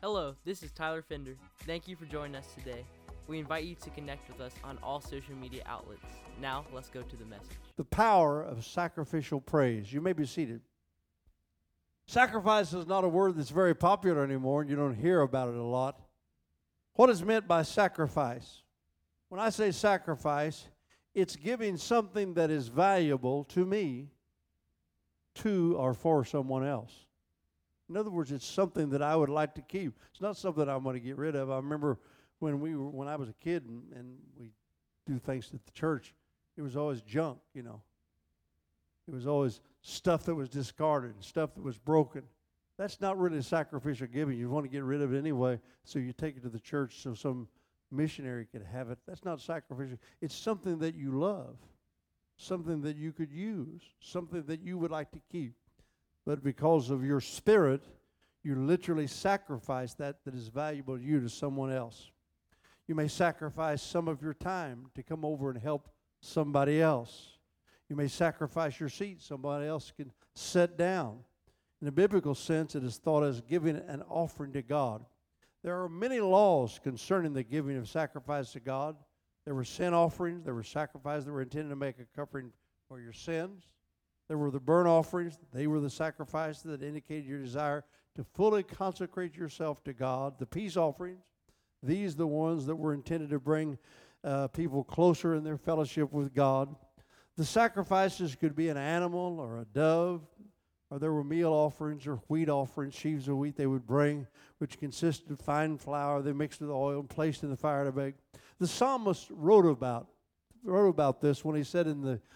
Hello, this is Tyler Fender. Thank you for joining us today. We invite you to connect with us on all social media outlets. Now, let's go to the message. The power of sacrificial praise. You may be seated. Sacrifice is not a word that's very popular anymore, and you don't hear about it a lot. What is meant by sacrifice? When I say sacrifice, it's giving something that is valuable to me to or for someone else. In other words, it's something that I would like to keep. It's not something I'm going to get rid of. I remember when I was a kid and we do things at the church, it was always junk, you know. It was always stuff that was discarded, stuff that was broken. That's not really sacrificial giving. You want to get rid of it anyway, so you take it to the church so some missionary could have it. That's not sacrificial. It's something that you love, something that you could use, something that you would like to keep. But because of your spirit, you literally sacrifice that is valuable to you to someone else. You may sacrifice some of your time to come over and help somebody else. You may sacrifice your seat. Somebody else can sit down. In a biblical sense, it is thought as giving an offering to God. There are many laws concerning the giving of sacrifice to God. There were sin offerings. There were sacrifices that were intended to make a covering for your sins. There were the burnt offerings. They were the sacrifices that indicated your desire to fully consecrate yourself to God. The peace offerings, these the ones that were intended to bring people closer in their fellowship with God. The sacrifices could be an animal or a dove, or there were meal offerings or wheat offerings, sheaves of wheat they would bring, which consisted of fine flour they mixed with oil and placed in the fire to bake. The psalmist wrote about this when he said in the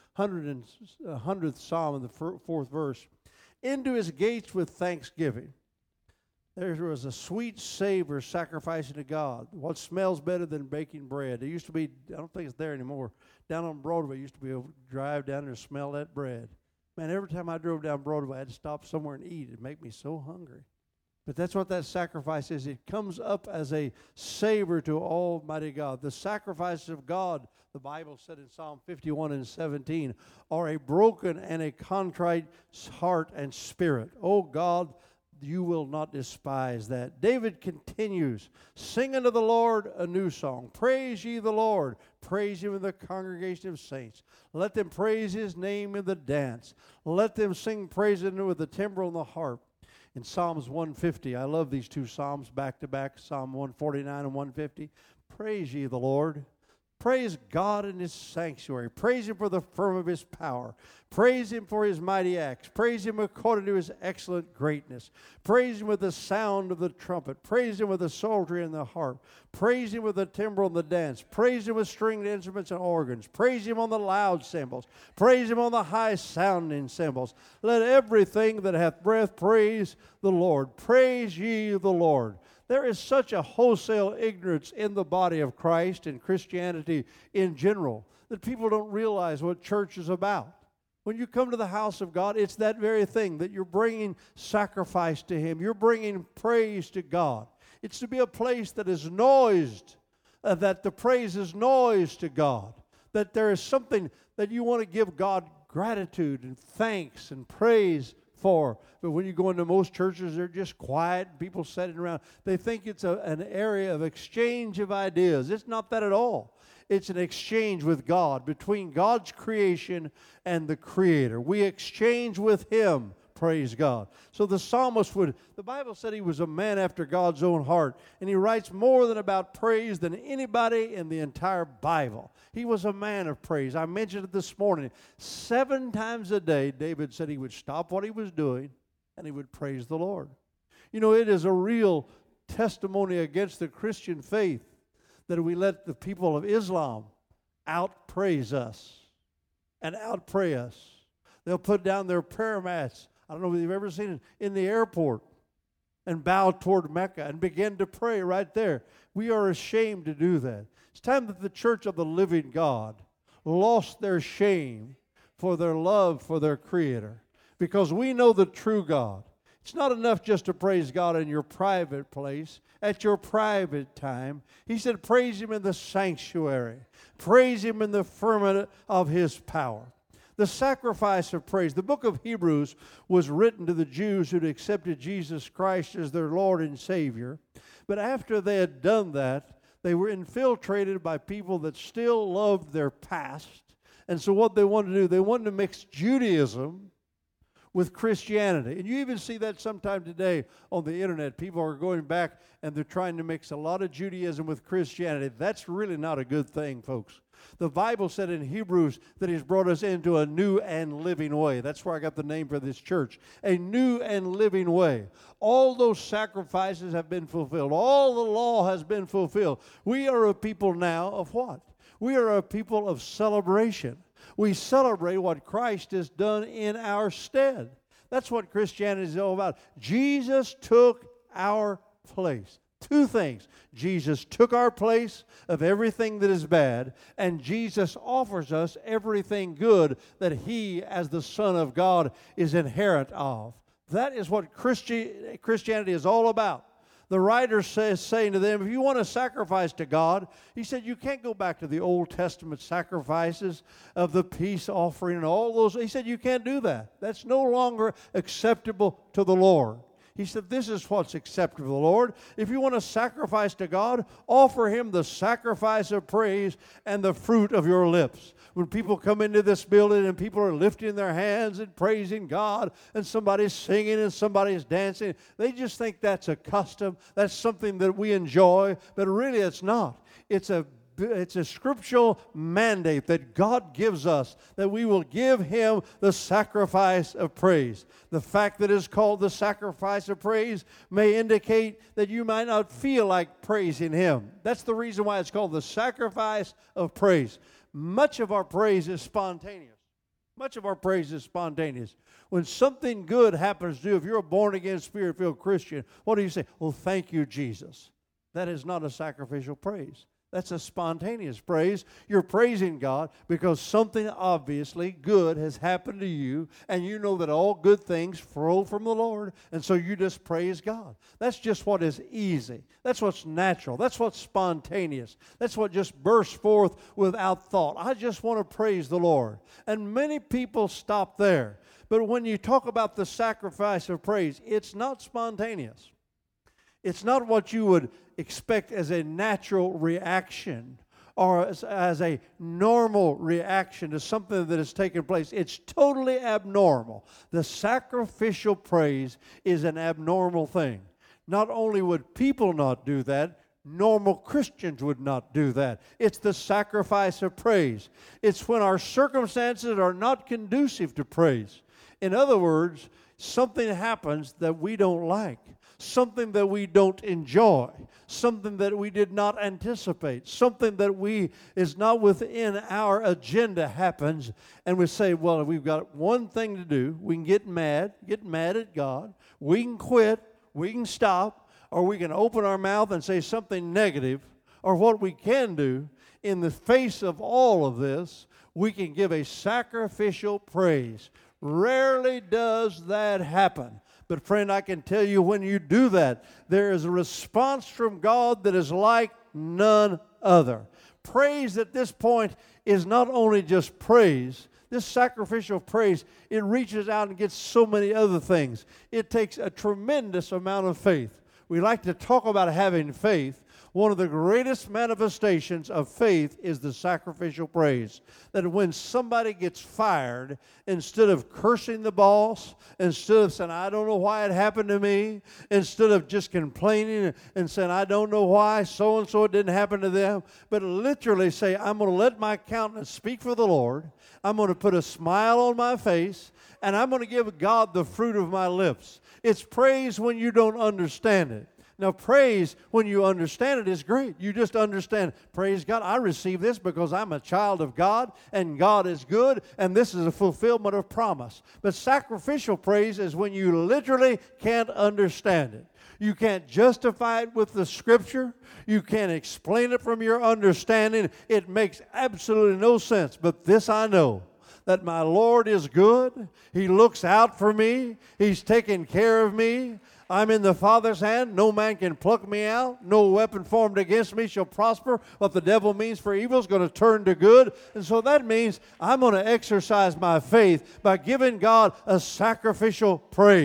100th Psalm in the fourth verse, "Into his gates with thanksgiving. There was a sweet savor sacrificing to God. What smells better than baking bread?" It used to be, I don't think it's there anymore, down on Broadway, you used to be able to drive down there and smell that bread. Man, every time I drove down Broadway, I had to stop somewhere and eat. It'd make me so hungry. But that's what that sacrifice is. It comes up as a savor to Almighty God. The sacrifices of God, the Bible said in Psalm 51 and 17, are a broken and a contrite heart and spirit. Oh God, you will not despise that. David continues, "Sing unto the Lord a new song. Praise ye the Lord. Praise him in the congregation of saints. Let them praise his name in the dance. Let them sing praise unto him with the timbrel and the harp." In Psalms 150, I love these two Psalms back to back, Psalm 149 and 150. Praise ye the Lord. Praise God in his sanctuary. Praise him for the firm of his power. Praise him for his mighty acts. Praise him according to his excellent greatness. Praise him with the sound of the trumpet. Praise him with the psaltery and the harp. Praise him with the timbrel and the dance. Praise him with stringed instruments and organs. Praise him on the loud cymbals. Praise him on the high sounding cymbals. Let everything that hath breath praise the Lord. Praise ye the Lord. There is such a wholesale ignorance in the body of Christ and Christianity in general that people don't realize what church is about. When you come to the house of God, it's that very thing, that you're bringing sacrifice to him. You're bringing praise to God. It's to be a place that is noised, that the praise is noised to God, that there is something that you want to give God gratitude and thanks and praise for. But when you go into most churches, they're just quiet, people sitting around. They think it's an area of exchange of ideas. It's not that at all. It's an exchange with God, between God's creation and the Creator. We exchange with him, praise God. So the psalmist the Bible said he was a man after God's own heart, and he writes more than about praise than anybody in the entire Bible. He was a man of praise. I mentioned it this morning. 7 times a day, David said he would stop what he was doing and he would praise the Lord. You know, it is a real testimony against the Christian faith that we let the people of Islam out-praise us and out-pray us. They'll put down their prayer mats. I don't know if you've ever seen it in the airport and bow toward Mecca and begin to pray right there. We are ashamed to do that. It's time that the church of the living God lost their shame for their love for their Creator, because we know the true God. It's not enough just to praise God in your private place, at your private time. He said, praise him in the sanctuary. Praise him in the firmament of his power. The sacrifice of praise. The book of Hebrews was written to the Jews who'd accepted Jesus Christ as their Lord and Savior. But after they had done that, they were infiltrated by people that still loved their past. And so what they wanted to do, they wanted to mix Judaism with Christianity. And you even see that sometime today on the internet. People are going back and they're trying to mix a lot of Judaism with Christianity. That's really not a good thing, folks. The Bible said in Hebrews that He's brought us into a new and living way. That's where I got the name for this church. A new and living way. All those sacrifices have been fulfilled. All the law has been fulfilled. We are a people now of what? We are a people of celebration. We celebrate what Christ has done in our stead. That's what Christianity is all about. Jesus took our place. Two things. Jesus took our place of everything that is bad, and Jesus offers us everything good that He, as the Son of God, is inherent of. That is what Christianity is all about. The writer saying to them, if you want to sacrifice to God, he said, you can't go back to the Old Testament sacrifices of the peace offering and all those. He said, you can't do that. That's no longer acceptable to the Lord. He said, this is what's acceptable to the Lord. If you want to sacrifice to God, offer Him the sacrifice of praise and the fruit of your lips. When people come into this building and people are lifting their hands and praising God and somebody's singing and somebody's dancing, they just think that's a custom. That's something that we enjoy, but really it's not. It's a scriptural mandate that God gives us, that we will give Him the sacrifice of praise. The fact that it's called the sacrifice of praise may indicate that you might not feel like praising Him. That's the reason why it's called the sacrifice of praise. Much of our praise is spontaneous. Much of our praise is spontaneous. When something good happens to you, if you're a born-again, Spirit-filled Christian, what do you say? Well, thank you, Jesus. That is not a sacrificial praise. That's a spontaneous praise. You're praising God because something obviously good has happened to you, and you know that all good things flow from the Lord, and so you just praise God. That's just what is easy. That's what's natural. That's what's spontaneous. That's what just bursts forth without thought. I just want to praise the Lord. And many people stop there. But when you talk about the sacrifice of praise, it's not spontaneous. It's not what you would expect as a natural reaction or as a normal reaction to something that has taken place. It's totally abnormal. The sacrificial praise is an abnormal thing. Not only would people not do that, normal Christians would not do that. It's the sacrifice of praise. It's when our circumstances are not conducive to praise. In other words, something happens that we don't like. Something that we don't enjoy, something that we did not anticipate, something that is not within our agenda happens, and we say, well, we've got one thing to do. We can get mad at God. We can quit. We can stop, or we can open our mouth and say something negative, or what we can do in the face of all of this, we can give a sacrificial praise. Rarely does that happen. But friend, I can tell you when you do that, there is a response from God that is like none other. Praise at this point is not only just praise. This sacrificial praise, it reaches out and gets so many other things. It takes a tremendous amount of faith. We like to talk about having faith. One of the greatest manifestations of faith is the sacrificial praise. That when somebody gets fired, instead of cursing the boss, instead of saying, I don't know why it happened to me, instead of just complaining and saying, I don't know why so-and-so it didn't happen to them, but literally say, I'm going to let my countenance speak for the Lord. I'm going to put a smile on my face, and I'm going to give God the fruit of my lips. It's praise when you don't understand it. Now, praise, when you understand it, is great. You just understand, praise God, I receive this because I'm a child of God, and God is good, and this is a fulfillment of promise. But sacrificial praise is when you literally can't understand it. You can't justify it with the Scripture. You can't explain it from your understanding. It makes absolutely no sense. But this I know, that my Lord is good. He looks out for me. He's taking care of me. I'm in the Father's hand. No man can pluck me out. No weapon formed against me shall prosper. What the devil means for evil is going to turn to good. And so that means I'm going to exercise my faith by giving God a sacrificial praise.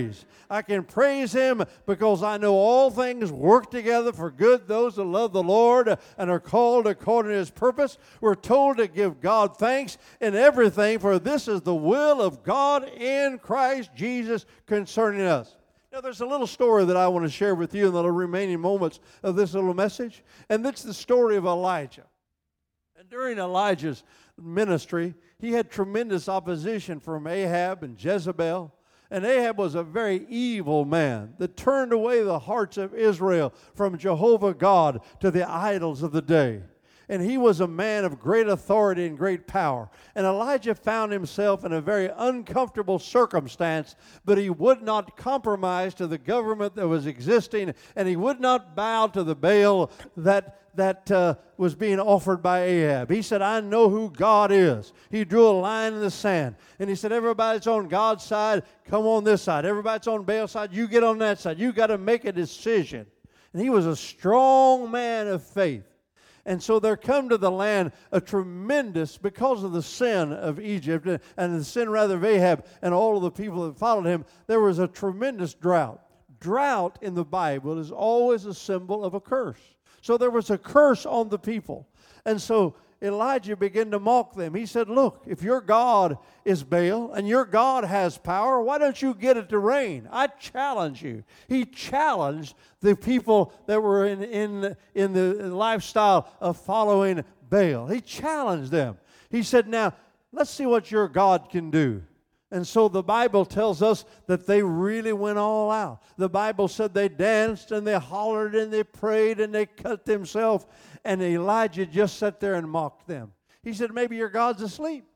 I can praise Him because I know all things work together for good, those that love the Lord and are called according to His purpose. We're told to give God thanks in everything, for this is the will of God in Christ Jesus concerning us. Now, there's a little story that I want to share with you in the remaining moments of this little message, and it's the story of Elijah. And during Elijah's ministry, he had tremendous opposition from Ahab and Jezebel. And Ahab was a very evil man that turned away the hearts of Israel from Jehovah God to the idols of the day. And he was a man of great authority and great power. And Elijah found himself in a very uncomfortable circumstance, but he would not compromise to the government that was existing, and he would not bow to the Baal that was being offered by Ahab. He said, I know who God is. He drew a line in the sand. And he said, everybody's on God's side, come on this side. Everybody's on Baal's side, you get on that side. You got to make a decision. And he was a strong man of faith. And so there come to the land a tremendous, because of the sin of Egypt, and the sin rather of Ahab and all of the people that followed him, there was a tremendous drought. Drought in the Bible is always a symbol of a curse. So there was a curse on the people. And so Elijah began to mock them. He said, look, if your God is Baal and your God has power, why don't you get it to rain? I challenge you. He challenged the people that were in the lifestyle of following Baal. He challenged them. He said, now, let's see what your God can do. And so the Bible tells us that they really went all out. The Bible said they danced and they hollered and they prayed and they cut themselves. And Elijah just sat there and mocked them. He said, maybe your God's asleep.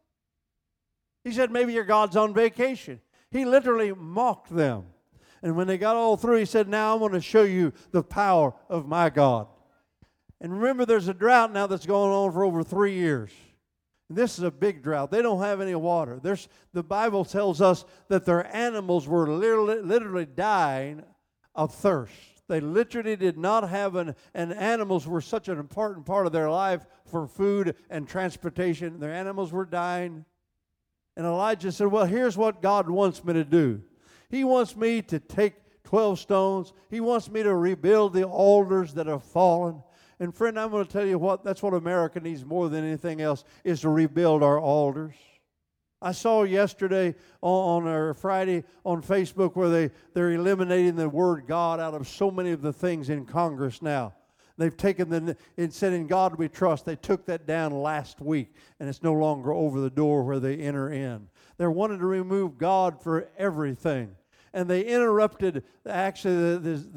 He said, maybe your God's on vacation. He literally mocked them. And when they got all through, he said, now I'm going to show you the power of my God. And remember, there's a drought now that's going on for over 3 years. This is a big drought. They don't have any water. The Bible tells us that their animals were literally dying of thirst. They literally did not have and animals were such an important part of their life for food and transportation. Their animals were dying. And Elijah said, well, here's what God wants me to do. He wants me to take 12 stones. He wants me to rebuild the altars that have fallen. And friend, I'm going to tell you what, that's what America needs more than anything else, is to rebuild our altars. I saw yesterday or Friday on Facebook where they're eliminating the word God out of so many of the things in Congress now. They've taken it said in God we trust. They took that down last week, and it's no longer over the door where they enter in. They're wanting to remove God for everything. And they interrupted actually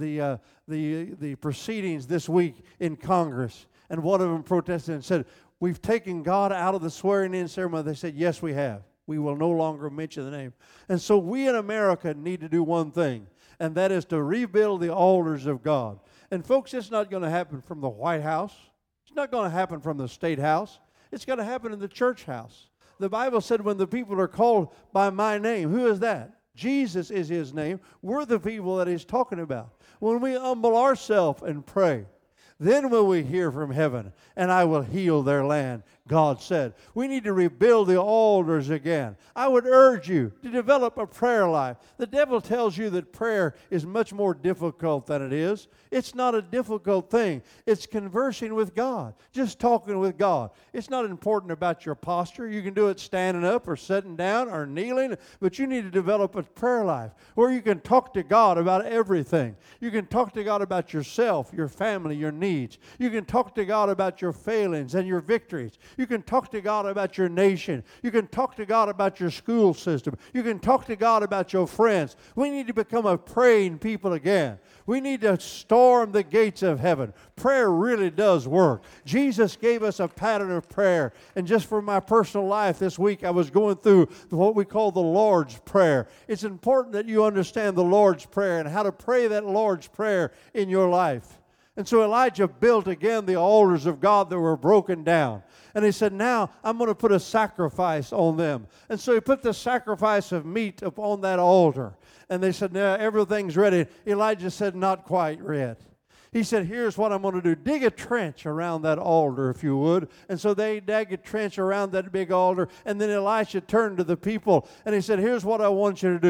the proceedings this week in Congress. And one of them protested and said, we've taken God out of the swearing-in ceremony. They said, yes, we have. We will no longer mention the name. And so we in America need to do one thing, and that is to rebuild the altars of God. And folks, it's not going to happen from the White House. It's not going to happen from the State House. It's going to happen in the church house. The Bible said when the people are called by my name, who is that? Jesus is His name. We're the people that He's talking about. When we humble ourselves and pray, then will we hear from heaven, and I will heal their land, God said. We need to rebuild the altars again. I would urge you to develop a prayer life. The devil tells you that prayer is much more difficult than it is. It's not a difficult thing. It's conversing with God, just talking with God. It's not important about your posture. You can do it standing up or sitting down or kneeling, but you need to develop a prayer life where you can talk to God about everything. You can talk to God about yourself, your family, your needs. You can talk to God about your failings and your victories. You can talk to God about your nation. You can talk to God about your school system. You can talk to God about your friends. We need to become a praying people again. We need to storm the gates of heaven. Prayer really does work. Jesus gave us a pattern of prayer. And just for my personal life this week, I was going through what we call the Lord's Prayer. It's important that you understand the Lord's Prayer and how to pray that Lord's Prayer in your life. And so Elijah built again the altars of God that were broken down. And he said, now I'm going to put a sacrifice on them. And so he put the sacrifice of meat upon that altar. And they said, now everything's ready. Elijah said, not quite yet. He said, here's what I'm going to do. Dig a trench around that altar, if you would. And so they dug a trench around that big altar. And then Elisha turned to the people and he said, here's what I want you to do.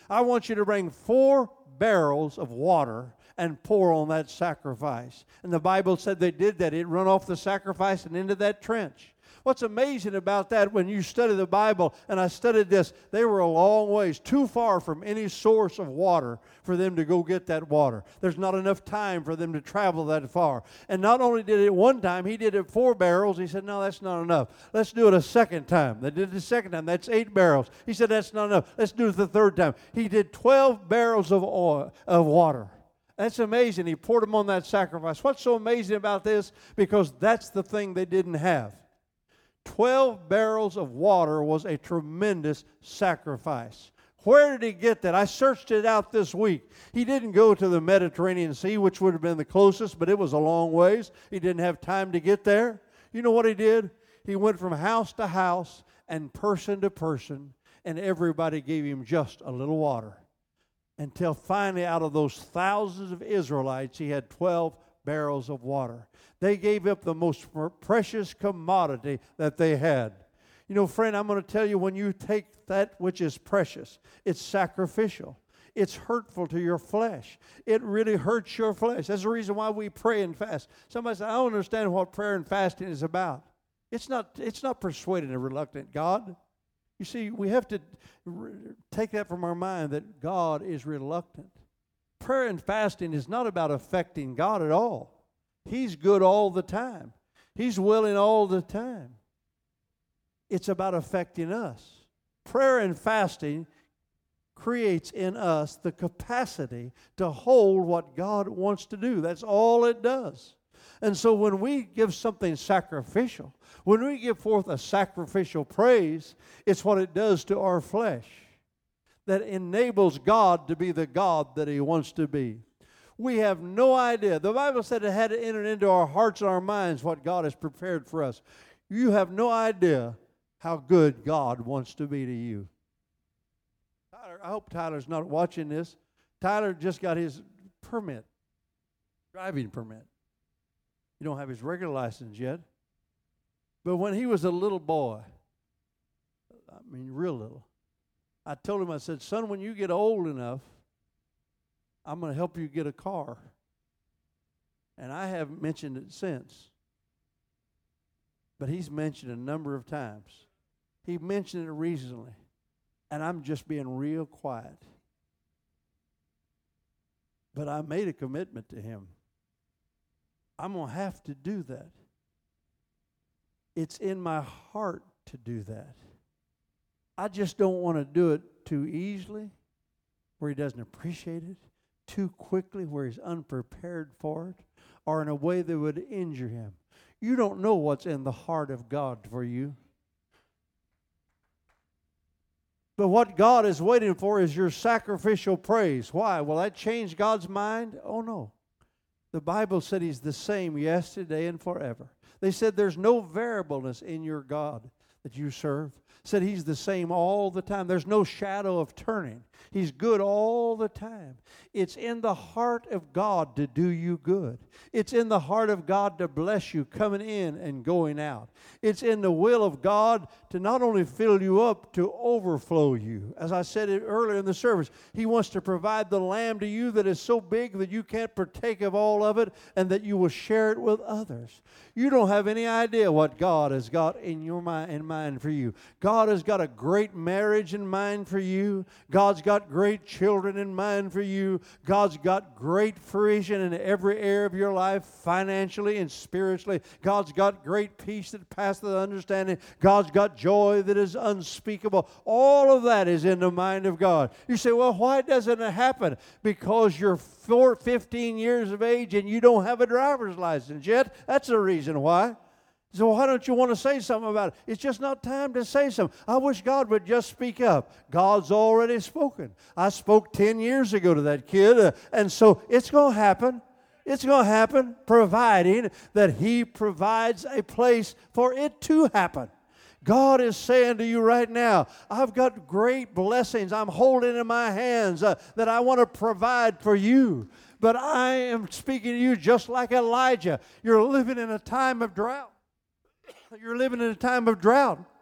I want you to bring 4 barrels of water and pour on that sacrifice. And the Bible said they did that. It run off the sacrifice and into that trench. What's amazing about that, when you study the Bible, and I studied this, they were a long ways, too far from any source of water for them to go get that water. There's not enough time for them to travel that far. And not only did it one time, he did it 4 barrels. He said, no, that's not enough. Let's do it a second time. They did it the second time. That's 8 barrels. He said, that's not enough. Let's do it the third time. He did 12 barrels of water. That's amazing. He poured them on that sacrifice. What's so amazing about this? Because that's the thing they didn't have. 12 barrels of water was a tremendous sacrifice. Where did he get that? I searched it out this week. He didn't go to the Mediterranean Sea, which would have been the closest, but it was a long ways. He didn't have time to get there. You know what he did? He went from house to house and person to person, and everybody gave him just a little water. Until finally, out of those thousands of Israelites, he had 12 barrels of water. They gave up the most precious commodity that they had. You know, friend, I'm going to tell you, when you take that which is precious, it's sacrificial. It's hurtful to your flesh. It really hurts your flesh. That's the reason why we pray and fast. Somebody said, I don't understand what prayer and fasting is about. It's not persuading a reluctant God. You see, we have to take that from our mind, that God is reluctant. Prayer and fasting is not about affecting God at all. He's good all the time. He's willing all the time. It's about affecting us. Prayer and fasting creates in us the capacity to hold what God wants to do. That's all it does. And so when we give something sacrificial, when we give forth a sacrificial praise, it's what it does to our flesh that enables God to be the God that He wants to be. We have no idea. The Bible said it had to enter into our hearts and our minds what God has prepared for us. You have no idea how good God wants to be to you. Tyler, I hope Tyler's not watching this. Tyler just got his permit, driving permit. You don't have his regular license yet. But when he was a little boy, I mean real little, I told him, I said, son, when you get old enough, I'm going to help you get a car. And I haven't mentioned it since. But he's mentioned it a number of times. He mentioned it recently. And I'm just being real quiet. But I made a commitment to him. I'm going to have to do that. It's in my heart to do that. I just don't want to do it too easily, where he doesn't appreciate it, too quickly, where he's unprepared for it, or in a way that would injure him. You don't know what's in the heart of God for you. But what God is waiting for is your sacrificial praise. Why? Will that change God's mind? Oh, no. The Bible said He's the same yesterday and forever. They said there's no variableness in your God that you serve. Said He's the same all the time. There's no shadow of turning. He's good all the time. It's in the heart of God to do you good. It's in the heart of God to bless you coming in and going out. It's in the will of God to not only fill you up, to overflow you. As I said it earlier in the service, He wants to provide the lamb to you that is so big that you can't partake of all of it, and that you will share it with others. You don't have any idea what God has got in your mind for you. God has got a great marriage in mind for you. God's got great children in mind for you. God's got great provision in every area of your life, financially and spiritually. God's got great peace that passeth understanding. God's got joy that is unspeakable. All of that is in the mind of God. You say, well, why doesn't it happen? Because you're 15 years of age and you don't have a driver's license yet. That's the reason why. So why don't you want to say something about it? It's just not time to say something. I wish God would just speak up. God's already spoken. I spoke 10 years ago to that kid, and so it's going to happen. It's going to happen, providing that He provides a place for it to happen. God is saying to you right now, I've got great blessings I'm holding in my hands that I want to provide for you. But I am speaking to you just like Elijah. You're living in a time of drought. You're living in a time of drought.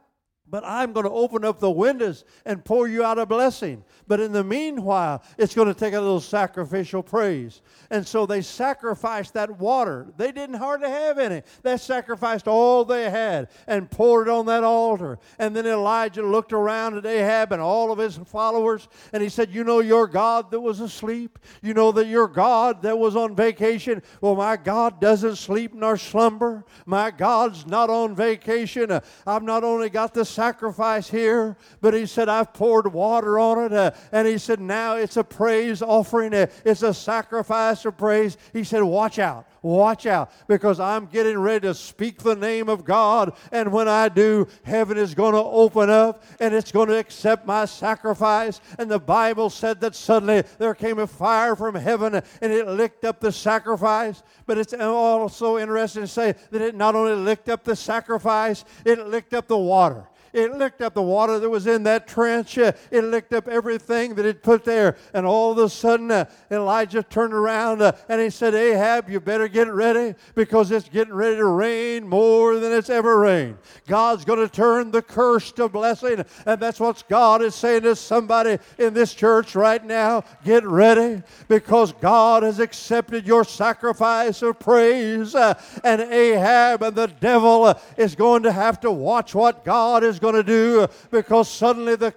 But I'm going to open up the windows and pour you out a blessing. But in the meanwhile, it's going to take a little sacrificial praise. And so they sacrificed that water. They didn't hardly have any. They sacrificed all they had and poured it on that altar. And then Elijah looked around at Ahab and all of his followers, and he said, you know your God that was asleep? You know that your God that was on vacation? Well, my God doesn't sleep nor slumber. My God's not on vacation. I've not only got the sacrifice here, but he said, I've poured water on it. And he said, now it's a praise offering. It's a sacrifice of praise. He said, watch out. Watch out, because I'm getting ready to speak the name of God, and when I do, heaven is going to open up, and it's going to accept my sacrifice. And the Bible said that suddenly there came a fire from heaven, and it licked up the sacrifice. But it's also interesting to say that it not only licked up the sacrifice, it licked up the water. It licked up the water that was in that trench. It licked up everything that it put there. And all of a sudden, Elijah turned around and he said, Ahab, you better get ready, because it's getting ready to rain more than it's ever rained. God's going to turn the curse to blessing. And that's what God is saying to somebody in this church right now. Get ready, because God has accepted your sacrifice of praise. And Ahab and the devil is going to have to watch what God is going to do, because suddenly the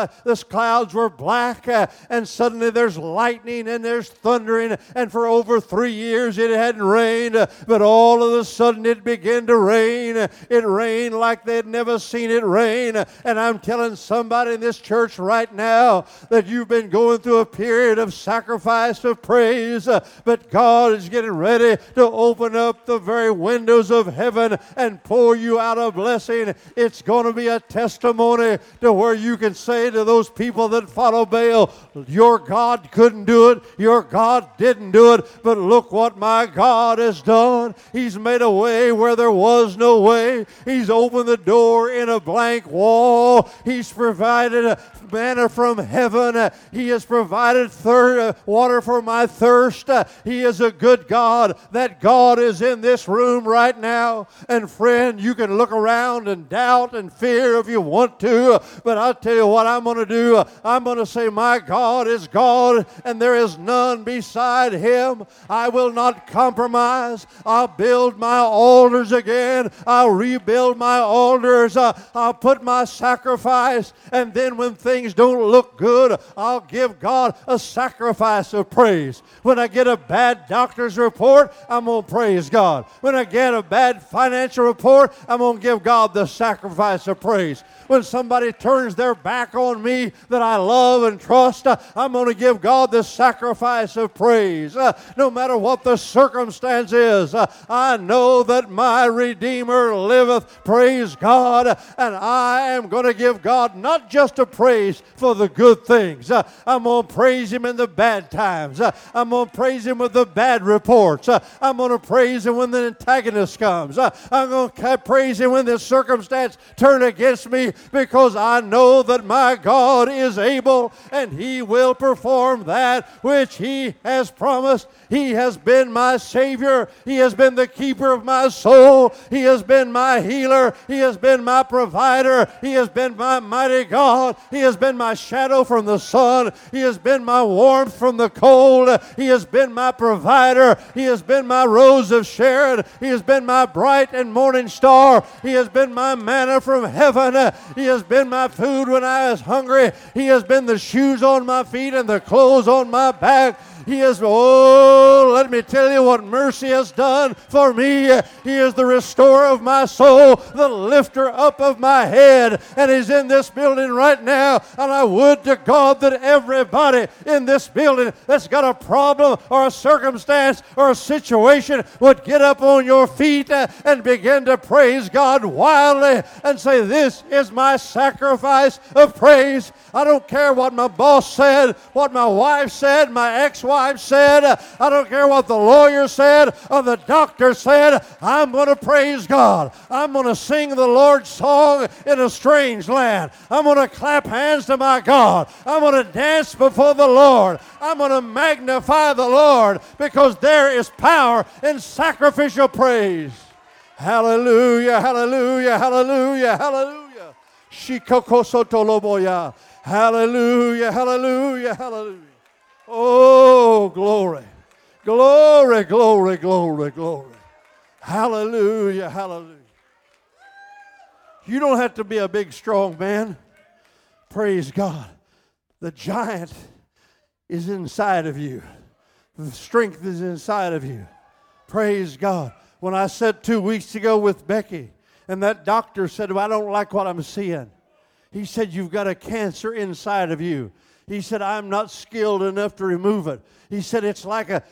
clouds were black, and suddenly there's lightning and there's thundering, and for over 3 years it hadn't rained, but all of a sudden it began to rain. It rained like they'd never seen it rain. And I'm telling somebody in this church right now that you've been going through a period of sacrifice of praise, but God is getting ready to open up the very windows of heaven and pour you out a blessing. It's going to be a testimony to where you can say to those people that follow Baal, your God couldn't do it, your God didn't do it, but look what my God has done. He's made a way where there was no way. He's opened the door in a blank wall. He's provided manna from heaven. He has provided water for my thirst. He is a good God. That God is in this room right now. And friend, you can look around and doubt and fear if you want to, but I'll tell you what I'm going to do. I'm going to say, my God is God, and there is none beside Him. I will not compromise. I'll build my altars again. I'll rebuild my altars. I'll put my sacrifice, and then when things don't look good, I'll give God a sacrifice of praise. When I get a bad doctor's report, I'm going to praise God. When I get a bad financial report, I'm going to give God the sacrifice of praise. When somebody turns their back on me that I love and trust, I'm going to give God the sacrifice of praise. No matter what the circumstance is, I know that my Redeemer liveth. Praise God. And I am going to give God not just a praise for the good things. I'm going to praise Him in the bad times. I'm going to praise Him with the bad reports. I'm going to praise Him when the antagonist comes. I'm going to praise Him when the circumstance turns against me, because I know that my God is able, and He will perform that which He has promised. He has been my Savior. He has been the keeper of my soul. He has been my healer. He has been my provider. He has been my mighty God. He has been my shadow from the sun. He has been my warmth from the cold. He has been my provider. He has been my rose of Sharon. He has been my bright and morning star. He has been my manna from heaven. He has been my food when I was hungry. He has been the shoes on my feet and the clothes on my back. He is, let me tell you what mercy has done for me. He is the restorer of my soul, the lifter up of my head. And He's in this building right now. And I would to God that everybody in this building that's got a problem or a circumstance or a situation would get up on your feet and begin to praise God wildly and say, this is my sacrifice of praise. I don't care what my boss said, what my wife said, my ex-wife said. I don't care what the lawyer said or the doctor said. I'm going to praise God. I'm going to sing the Lord's song in a strange land. I'm going to clap hands to my God. I'm going to dance before the Lord. I'm going to magnify the Lord, because there is power in sacrificial praise. Hallelujah, hallelujah, hallelujah, hallelujah. Shikokosotoloboya. Hallelujah, hallelujah, hallelujah. Oh, glory. Glory, glory, glory, glory. Hallelujah, hallelujah. You don't have to be a big, strong man. Praise God. The giant is inside of you. The strength is inside of you. Praise God. When I said 2 weeks ago with Becky, and that doctor said, well, I don't like what I'm seeing. He said, you've got a cancer inside of you. He said, I'm not skilled enough to remove it. He said, it's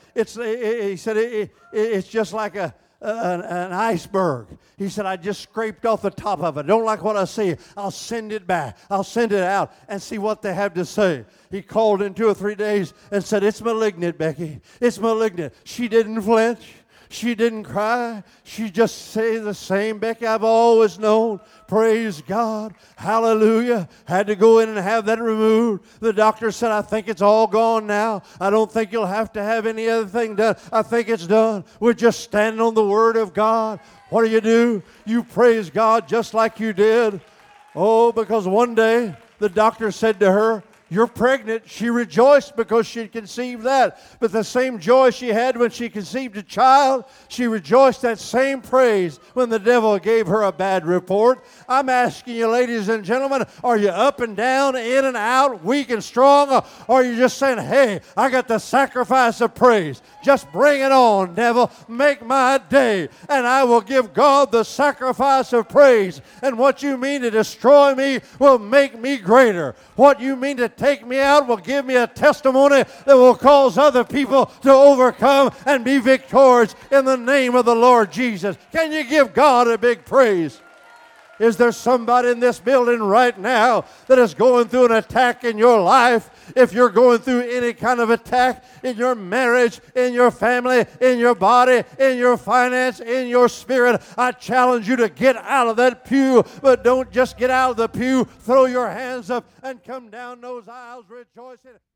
just like an iceberg. He said, I just scraped off the top of it. Don't like what I see. I'll send it back. I'll send it out and see what they have to say. He called in 2 or 3 days and said, it's malignant, Becky. It's malignant. She didn't flinch. She didn't cry. She just said the same Becky I've always known. Praise God. Hallelujah. Had to go in and have that removed. The doctor said, I think it's all gone now. I don't think you'll have to have any other thing done. I think it's done. We're just standing on the Word of God. What do? You praise God just like you did. Oh, because one day the doctor said to her, you're pregnant. She rejoiced because she conceived that. But the same joy she had when she conceived a child, she rejoiced that same praise when the devil gave her a bad report. I'm asking you, ladies and gentlemen, are you up and down, in and out, weak and strong? Or are you just saying, hey, I got the sacrifice of praise. Just bring it on, devil. Make my day. And I will give God the sacrifice of praise. And what you mean to destroy me will make me greater. What you mean to take me out will give me a testimony that will cause other people to overcome and be victorious in the name of the Lord Jesus. Can you give God a big praise? Is there somebody in this building right now that is going through an attack in your life? If you're going through any kind of attack in your marriage, in your family, in your body, in your finance, in your spirit, I challenge you to get out of that pew. But don't just get out of the pew. Throw your hands up and come down those aisles rejoicing.